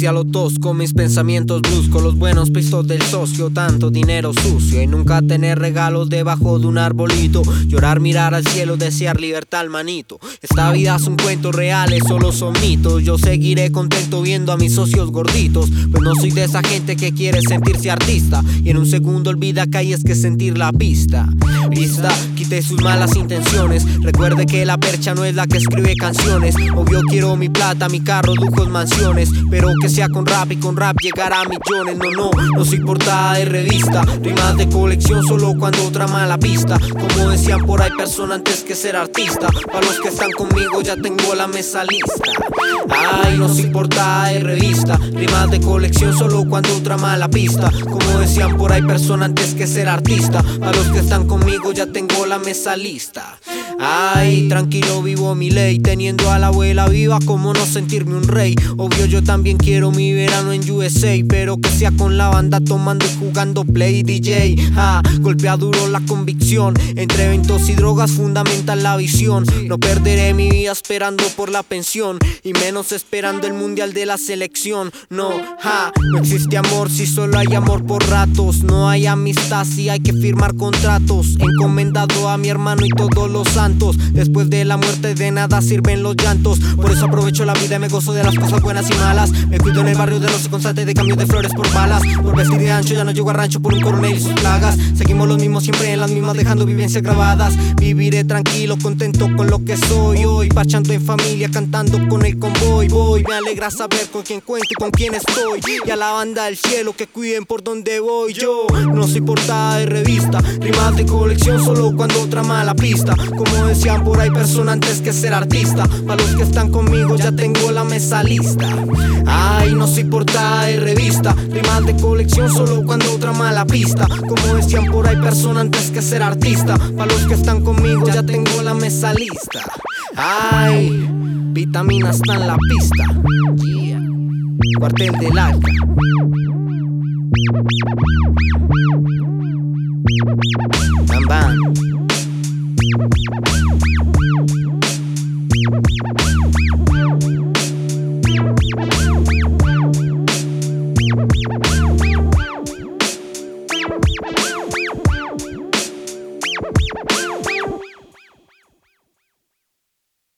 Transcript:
hacia lo tosco, mis pensamientos bruscos, los buenos pistos del socio, tanto dinero sucio y nunca tener regalos debajo de un arbolito, llorar, mirar al cielo, desear libertad al manito. Esta vida son cuentos reales, solo son mitos. Yo seguiré contento viendo a mis socios gorditos, pues no soy de esa gente que quiere sentirse artista y en un segundo olvida que hay es que sentir la pista. Quite sus malas intenciones, recuerde que la percha no es la que escribe canciones. Obvio quiero mi plata, mi carro, lujos, mansiones, pero que sea con rap y con rap llegar a millones. No soy portada de revista, rimas de colección solo cuando trama la pista. Como decían por ahí, persona antes que ser artista. Para los que están conmigo ya tengo la mesa lista. Ay, no soy portada de revista, rimas de colección solo cuando trama la pista. Como decían por ahí, persona antes que ser artista. Para los que están conmigo ya tengo la mesa lista. Ay, tranquilo vivo mi ley, teniendo a la abuela viva, como no sentirme un rey. Obvio yo también quiero mi verano en USA, pero que sea con la banda tomando y jugando play DJ. Golpea duro la convicción, entre eventos y drogas fundamental la visión. No perderé mi vida esperando por la pensión, y menos esperando el mundial de la selección. No existe amor si solo hay amor por ratos. No hay amistad si hay que firmar contratos. Encomendado a mi hermano y todos los santos. Después de la muerte de nada sirven los llantos. Por eso aprovecho la vida y me gozo de las cosas buenas y malas. Me cuido en el barrio de los constantes de cambio de flores por balas. Por vestir de ancho ya no llego a rancho por un coronel y sus plagas. Seguimos los mismos siempre en las mismas, dejando vivencias grabadas. Viviré tranquilo, contento con lo que soy hoy, parchando en familia, cantando con el convoy. Me alegra saber con quién cuento y con quién estoy, y a la banda del cielo que cuiden por donde voy. Yo no soy portada de revista, rimas de colección solo cuando trama la pista. Como decían por ahí, persona antes que ser artista. Para los que están conmigo ya tengo la mesa lista. Ay, no soy portada de revista, rimas de colección solo cuando trama la pista. Como decían por ahí, persona antes que ser artista. Para los que están conmigo ya tengo la mesa lista. Ay, vitamina está en la pista. Cuartel del Arca. Bam bam.